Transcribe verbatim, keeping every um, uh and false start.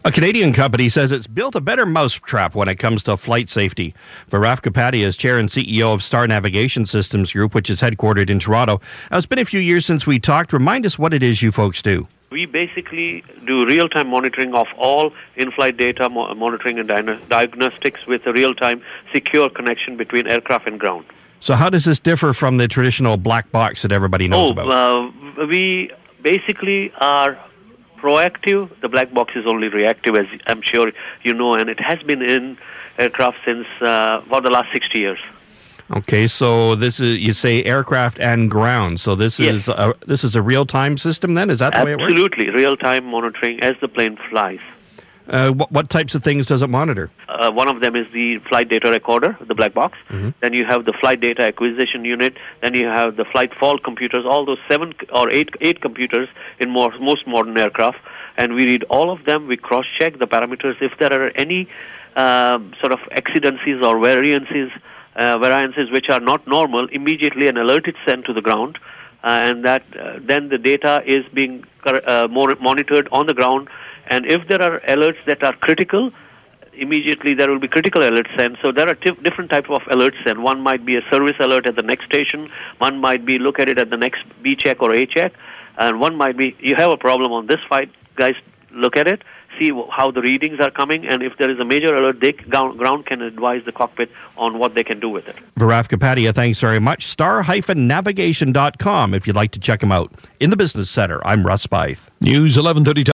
A Canadian company says it's built a better mousetrap when it comes to flight safety. Viraf Kapadia is chair and C E O of Star Navigation Systems Group, which is headquartered in Toronto. Now, it's been a few years since we talked. Remind us what it is you folks do. We basically do real-time monitoring of all in-flight data, mo- monitoring and di- diagnostics with a real-time secure connection between aircraft and ground. So how does this differ from the traditional black box that everybody knows oh, about? Uh, we basically are proactive. The black box is only reactive, as I'm sure you know, and it has been in aircraft since uh, for the last sixty years. Okay, so this is, you say aircraft and ground. So this Yes. is a, this is a real-time system then? Is that the way it works? Absolutely, real-time monitoring as the plane flies. Uh, what, what types of things does it monitor? Uh, one of them is the flight data recorder, the black box. Mm-hmm. Then you have the flight data acquisition unit. Then you have the flight fault computers, all those seven or eight eight computers in more, most modern aircraft. And we read all of them. We cross-check the parameters. If there are any um, sort of accidencies or variances, uh, variances which are not normal, immediately an alert is sent to the ground. Uh, and that uh, then the data is being uh, more monitored on the ground. And if there are alerts that are critical, immediately there will be critical alerts sent. So there are t- different types of alerts sent. One might be a service alert at the next station. One might be look at it at the next B check or A check. And one might be, you have a problem on this flight, guys, look at it, see w- how the readings are coming. And if there is a major alert, they ground, ground can advise the cockpit on what they can do with it. Viraf Kapadia, thanks very much. star navigation dot com if you'd like to check them out. In the Business Center, I'm Russ Spieth. News eleven thirty.